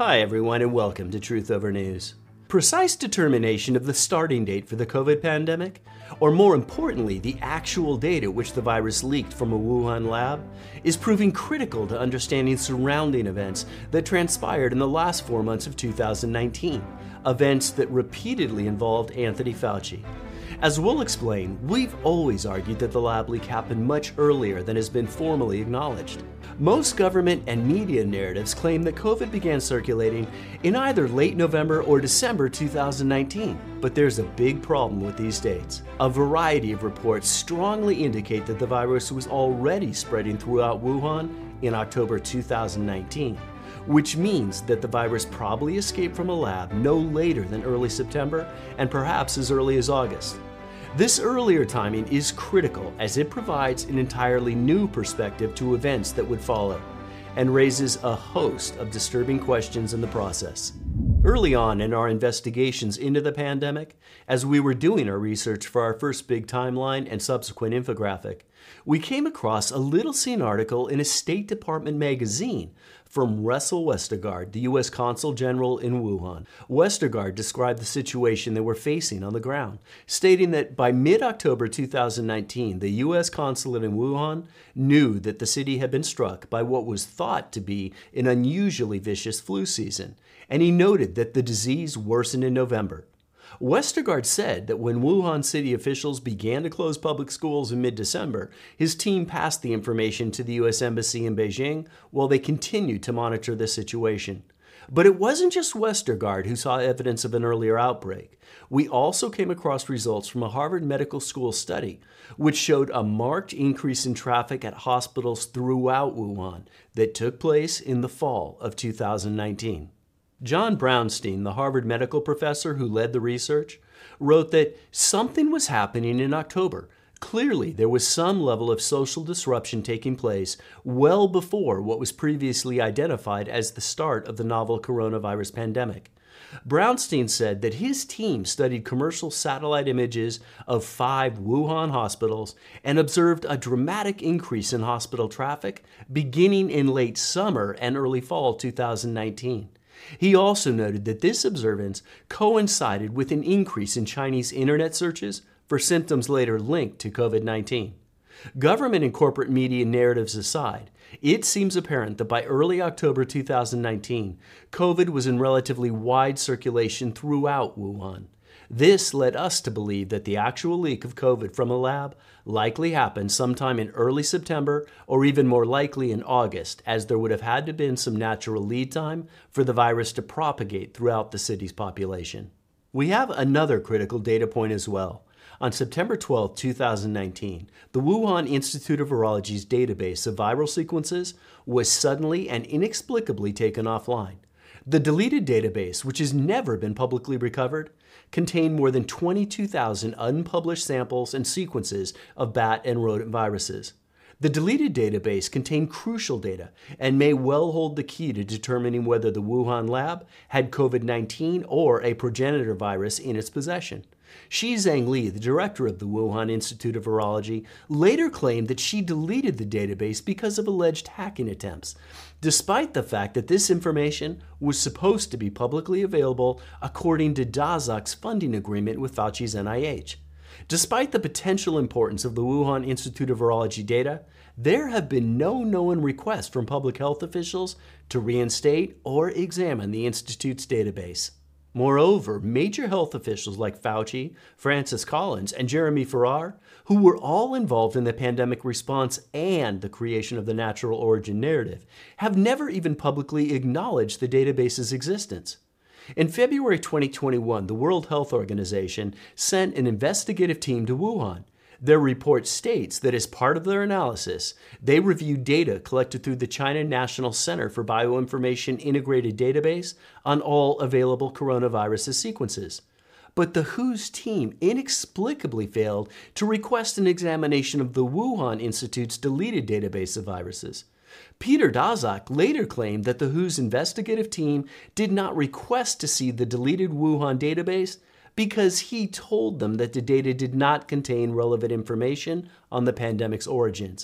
Hi everyone and welcome to Truth Over News. Precise determination of the starting date for the COVID pandemic, or more importantly, the actual date at which the virus leaked from a Wuhan lab, is proving critical to understanding surrounding events that transpired in the last 4 months of 2019, events that repeatedly involved Anthony Fauci. As we'll explain, we've always argued that the lab leak happened much earlier than has been formally acknowledged. Most government and media narratives claim that COVID began circulating in either late November or December 2019, but there's a big problem with these dates. A variety of reports strongly indicate that the virus was already spreading throughout Wuhan in October 2019, which means that the virus probably escaped from a lab no later than early September and perhaps as early as August. This earlier timing is critical as it provides an entirely new perspective to events that would follow and raises a host of disturbing questions in the process. Early on in our investigations into the pandemic, as we were doing our research for our first big timeline and subsequent infographic, we came across a little seen article in a State Department magazine from Russell Westergaard, the U.S. Consul General in Wuhan. Westergaard described the situation they were facing on the ground, stating that by mid-October 2019, the U.S. consulate in Wuhan knew that the city had been struck by what was thought to be an unusually vicious flu season, and he noted that the disease worsened in November. Westergaard said that when Wuhan city officials began to close public schools in mid-December, his team passed the information to the U.S. Embassy in Beijing while they continued to monitor the situation. But it wasn't just Westergaard who saw evidence of an earlier outbreak. We also came across results from a Harvard Medical School study, which showed a marked increase in traffic at hospitals throughout Wuhan that took place in the fall of 2019. John Brownstein, the Harvard medical professor who led the research, wrote that something was happening in October. Clearly, there was some level of social disruption taking place well before what was previously identified as the start of the novel coronavirus pandemic. Brownstein said that his team studied commercial satellite images of 5 Wuhan hospitals and observed a dramatic increase in hospital traffic beginning in late summer and early fall 2019. He also noted that this observance coincided with an increase in Chinese internet searches for symptoms later linked to COVID-19. Government and corporate media narratives aside, it seems apparent that by early October 2019, COVID was in relatively wide circulation throughout Wuhan. This led us to believe that the actual leak of COVID from a lab likely happened sometime in early September or even more likely in August, as there would have had to have been some natural lead time for the virus to propagate throughout the city's population. We have another critical data point as well. On September 12, 2019, the Wuhan Institute of Virology's database of viral sequences was suddenly and inexplicably taken offline. The deleted database, which has never been publicly recovered, contained more than 22,000 unpublished samples and sequences of bat and rodent viruses. The deleted database contained crucial data and may well hold the key to determining whether the Wuhan lab had COVID-19 or a progenitor virus in its possession. Shi-Zheng Li, the director of the Wuhan Institute of Virology, later claimed that she deleted the database because of alleged hacking attempts, despite the fact that this information was supposed to be publicly available according to Daszak's funding agreement with Fauci's NIH. Despite the potential importance of the Wuhan Institute of Virology data, there have been no known requests from public health officials to reinstate or examine the Institute's database. Moreover, major health officials like Fauci, Francis Collins, and Jeremy Farrar, who were all involved in the pandemic response and the creation of the natural origin narrative, have never even publicly acknowledged the database's existence. In February 2021, the World Health Organization sent an investigative team to Wuhan. Their report states that as part of their analysis, they reviewed data collected through the China National Center for Bioinformation Integrated Database on all available coronavirus sequences. But the WHO's team inexplicably failed to request an examination of the Wuhan Institute's deleted database of viruses. Peter Daszak later claimed that the WHO's investigative team did not request to see the deleted Wuhan database because he told them that the data did not contain relevant information on the pandemic's origins.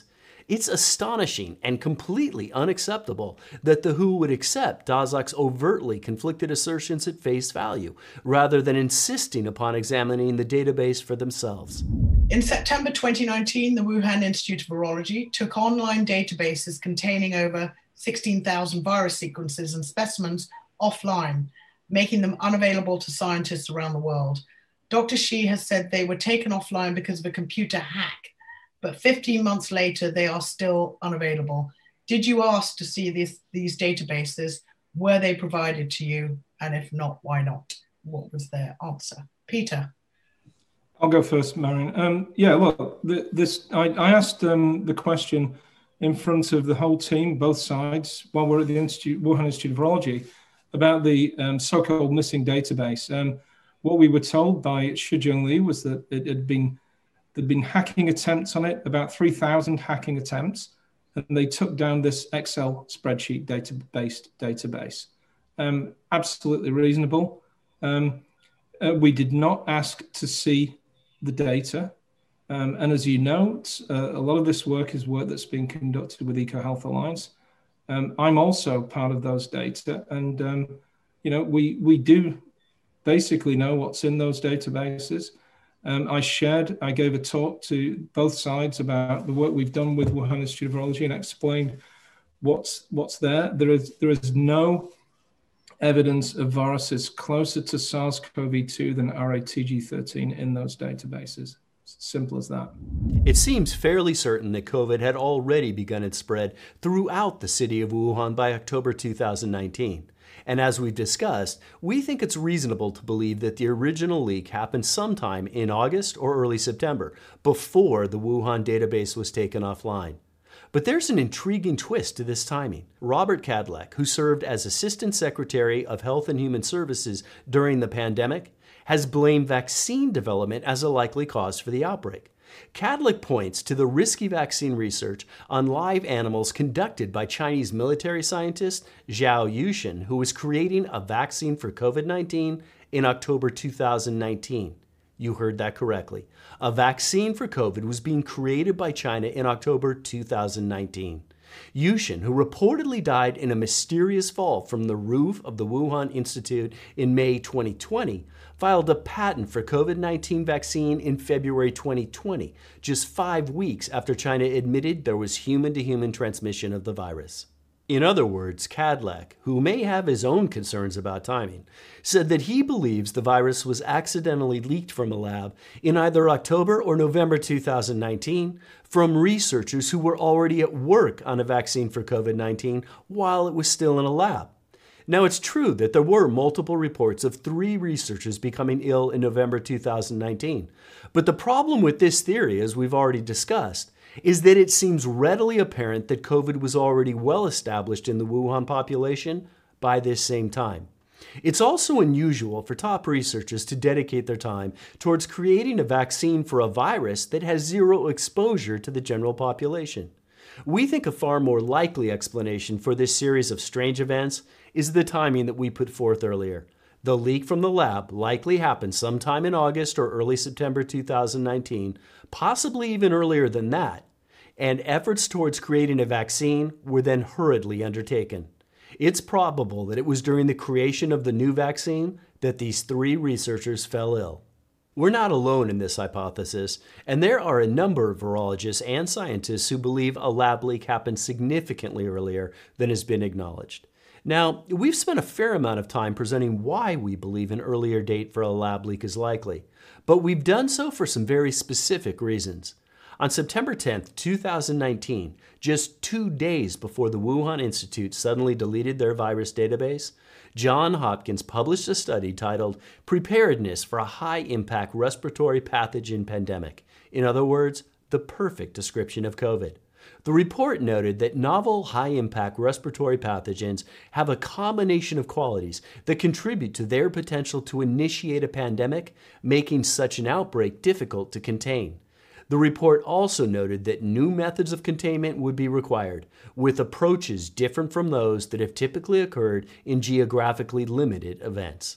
It's astonishing and completely unacceptable that the WHO would accept Daszak's overtly conflicted assertions at face value, rather than insisting upon examining the database for themselves. In September 2019, the Wuhan Institute of Virology took online databases containing over 16,000 virus sequences and specimens offline, making them unavailable to scientists around the world. Dr. Shi has said they were taken offline because of a computer hack, but 15 months later, they are still unavailable. Did you ask to see these databases? Were they provided to you? And if not, why not? What was their answer? Peter. I'll go first, Marion. I asked the question in front of the whole team, both sides, while we're at the Wuhan Institute of Virology, about the so-called missing database. What we were told by Shi Zhengli was that there'd been hacking attempts on it, about 3,000 hacking attempts, and they took down this Excel spreadsheet database. Absolutely reasonable. We did not ask to see the data. And as you know, a lot of this work is work that's being conducted with EcoHealth Alliance. I'm also part of those data. And, we do basically know what's in those databases. I gave a talk to both sides about the work we've done with Wuhan Institute of Virology and explained what's there. There is no evidence of viruses closer to SARS-CoV-2 than RATG13 in those databases. Simple as that. It seems fairly certain that COVID had already begun its spread throughout the city of Wuhan by October 2019. And as we've discussed, we think it's reasonable to believe that the original leak happened sometime in August or early September, before the Wuhan database was taken offline. But there's an intriguing twist to this timing. Robert Kadlec, who served as Assistant Secretary of Health and Human Services during the pandemic, has blamed vaccine development as a likely cause for the outbreak. Kadlec points to the risky vaccine research on live animals conducted by Chinese military scientist Zhao Yushin, who was creating a vaccine for COVID-19 in October 2019. You heard that correctly. A vaccine for COVID was being created by China in October 2019. Yushin, who reportedly died in a mysterious fall from the roof of the Wuhan Institute in May 2020, filed a patent for COVID-19 vaccine in February 2020, just 5 weeks after China admitted there was human-to-human transmission of the virus. In other words, Kadlec, who may have his own concerns about timing, said that he believes the virus was accidentally leaked from a lab in either October or November 2019 from researchers who were already at work on a vaccine for COVID-19 while it was still in a lab. Now, it's true that there were multiple reports of 3 researchers becoming ill in November 2019. But the problem with this theory, as we've already discussed, is that it seems readily apparent that COVID was already well established in the Wuhan population by this same time. It's also unusual for top researchers to dedicate their time towards creating a vaccine for a virus that has zero exposure to the general population. We think a far more likely explanation for this series of strange events is the timing that we put forth earlier. The leak from the lab likely happened sometime in August or early September 2019, possibly even earlier than that, and efforts towards creating a vaccine were then hurriedly undertaken. It's probable that it was during the creation of the new vaccine that these 3 researchers fell ill. We're not alone in this hypothesis, and there are a number of virologists and scientists who believe a lab leak happened significantly earlier than has been acknowledged. Now, we've spent a fair amount of time presenting why we believe an earlier date for a lab leak is likely, but we've done so for some very specific reasons. On September 10, 2019, just 2 days before the Wuhan Institute suddenly deleted their virus database, Johns Hopkins published a study titled Preparedness for a High-Impact Respiratory Pathogen Pandemic. In other words, the perfect description of COVID. The report noted that novel high-impact respiratory pathogens have a combination of qualities that contribute to their potential to initiate a pandemic, making such an outbreak difficult to contain. The report also noted that new methods of containment would be required, with approaches different from those that have typically occurred in geographically limited events.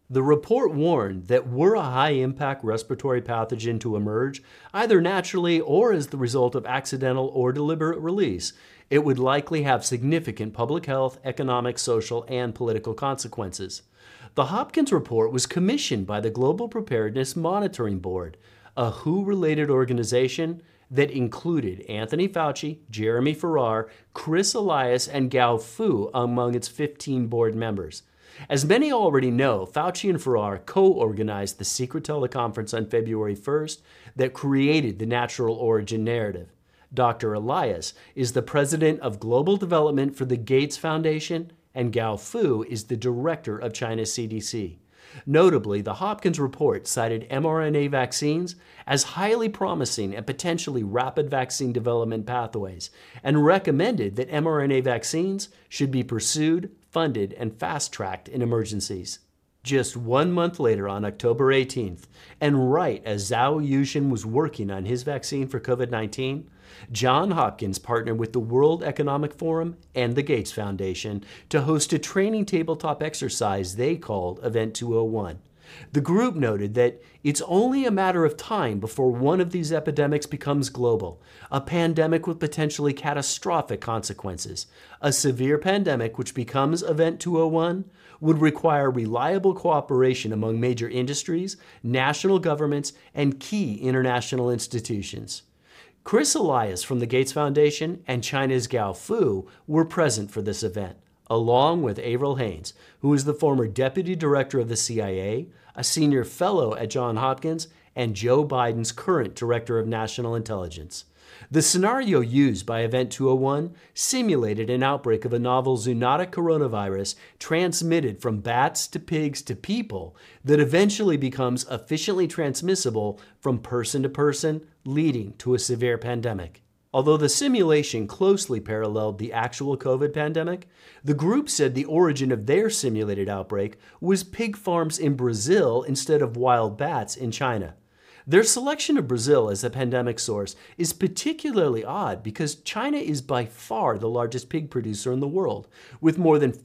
The report warned that were a high-impact respiratory pathogen to emerge, either naturally or as the result of accidental or deliberate release, it would likely have significant public health, economic, social, and political consequences. The Hopkins report was commissioned by the Global Preparedness Monitoring Board, a WHO-related organization that included Anthony Fauci, Jeremy Farrar, Chris Elias, and Gao Fu among its 15 board members. As many already know, Fauci and Farrar co-organized the secret teleconference on February 1st that created the natural origin narrative. Dr. Elias is the president of global development for the Gates Foundation, and Gao Fu is the director of China's CDC. Notably, the Hopkins report cited mRNA vaccines as highly promising and potentially rapid vaccine development pathways, and recommended that mRNA vaccines should be pursued, funded, and fast-tracked in emergencies. Just 1 month later, on October 18th, and right as Zhao Yushin was working on his vaccine for COVID-19, Johns Hopkins partnered with the World Economic Forum and the Gates Foundation to host a training tabletop exercise they called Event 201. The group noted that it's only a matter of time before one of these epidemics becomes global, a pandemic with potentially catastrophic consequences. A severe pandemic which becomes Event 201 would require reliable cooperation among major industries, national governments, and key international institutions. Chris Elias from the Gates Foundation and China's Gao Fu were present for this event, along with Avril Haines, who is the former deputy director of the CIA, a senior fellow at Johns Hopkins, and Joe Biden's current director of national intelligence. The scenario used by Event 201 simulated an outbreak of a novel zoonotic coronavirus transmitted from bats to pigs to people that eventually becomes efficiently transmissible from person to person, leading to a severe pandemic. Although the simulation closely paralleled the actual COVID pandemic, the group said the origin of their simulated outbreak was pig farms in Brazil instead of wild bats in China. Their selection of Brazil as a pandemic source is particularly odd because China is by far the largest pig producer in the world, with more than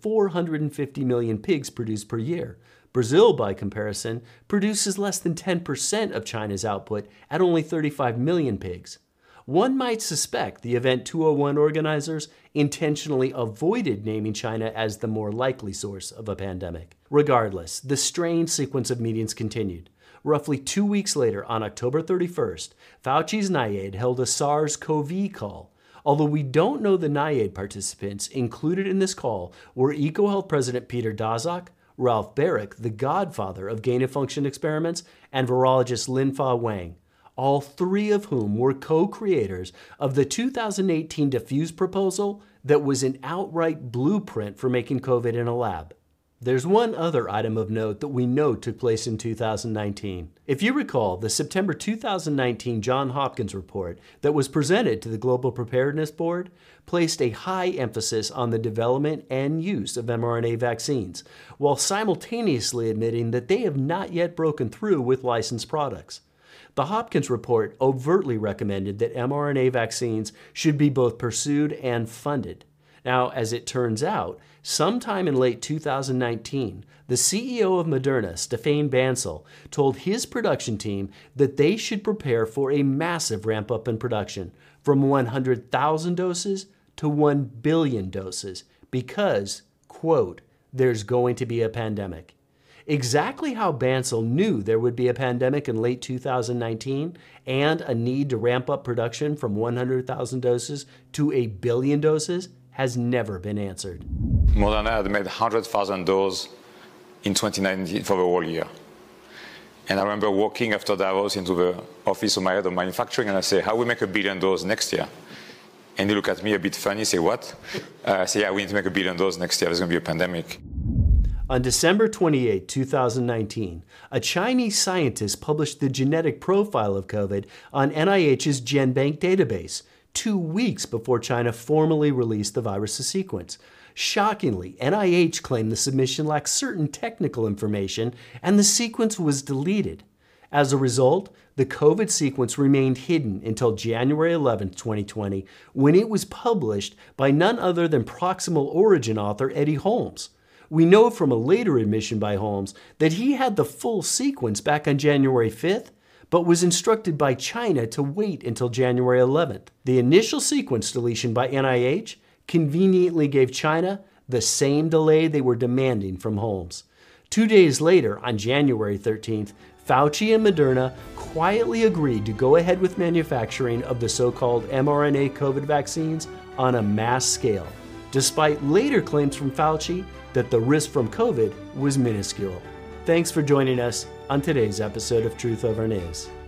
450 million pigs produced per year. Brazil, by comparison, produces less than 10% of China's output at only 35 million pigs. One might suspect the Event 201 organizers intentionally avoided naming China as the more likely source of a pandemic. Regardless, the strange sequence of meetings continued. Roughly 2 weeks later, on October 31st, Fauci's NIAID held a SARS-CoV call. Although we don't know the NIAID participants, included in this call were EcoHealth President Peter Daszak, Ralph Baric, the godfather of gain-of-function experiments, and virologist Lin-Fa Wang, all three of whom were co-creators of the 2018 Diffuse proposal that was an outright blueprint for making COVID in a lab. There's one other item of note that we know took place in 2019. If you recall, the September 2019 Johns Hopkins report that was presented to the Global Preparedness Board placed a high emphasis on the development and use of mRNA vaccines, while simultaneously admitting that they have not yet broken through with licensed products. The Hopkins report overtly recommended that mRNA vaccines should be both pursued and funded. Now, as it turns out, sometime in late 2019, the CEO of Moderna, Stéphane Bancel, told his production team that they should prepare for a massive ramp-up in production, from 100,000 doses to 1 billion doses, because, quote, there's going to be a pandemic. Exactly how Bancel knew there would be a pandemic in late 2019 and a need to ramp up production from 100,000 doses to 1 billion doses has never been answered. Moderna had made 100,000 doses in 2019 for the whole year. And I remember walking after Davos into the office of my head of manufacturing, and I say, how we make 1 billion doses next year? And he looked at me a bit funny, say, what? I say, yeah, we need to make 1 billion doses next year. There's going to be a pandemic. On December 28, 2019, a Chinese scientist published the genetic profile of COVID on NIH's GenBank database, 2 weeks before China formally released the virus's sequence. Shockingly, NIH claimed the submission lacked certain technical information and the sequence was deleted. As a result, the COVID sequence remained hidden until January 11, 2020, when it was published by none other than proximal origin author Eddie Holmes. We know from a later admission by Holmes that he had the full sequence back on January 5th, but was instructed by China to wait until January 11th. The initial sequence deletion by NIH conveniently gave China the same delay they were demanding from Holmes. 2 days later, on January 13th, Fauci and Moderna quietly agreed to go ahead with manufacturing of the so-called mRNA COVID vaccines on a mass scale, despite later claims from Fauci that the risk from COVID was minuscule. Thanks for joining us on today's episode of Truth Over News.